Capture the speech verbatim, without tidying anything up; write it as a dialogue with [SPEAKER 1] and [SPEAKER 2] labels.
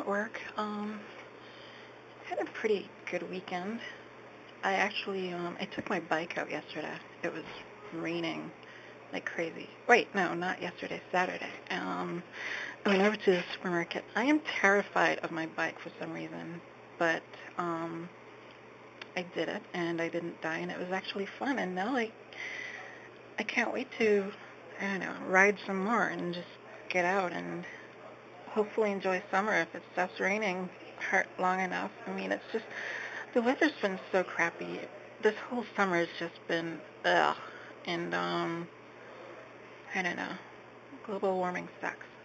[SPEAKER 1] at work. Um, had a pretty good weekend. I actually, um, I took my bike out yesterday. It was raining like crazy. Wait, no, not yesterday, Saturday. Um, I went over to the supermarket. I am terrified of my bike for some reason, but um, I did it and I didn't die, and it was actually fun. And now I, I can't wait to, I don't know, ride some more and just get out and hopefully enjoy summer if it stops raining hard long enough. I mean, it's just the weather's been so crappy. This whole summer has just been ugh, and um, I don't know. Global warming sucks.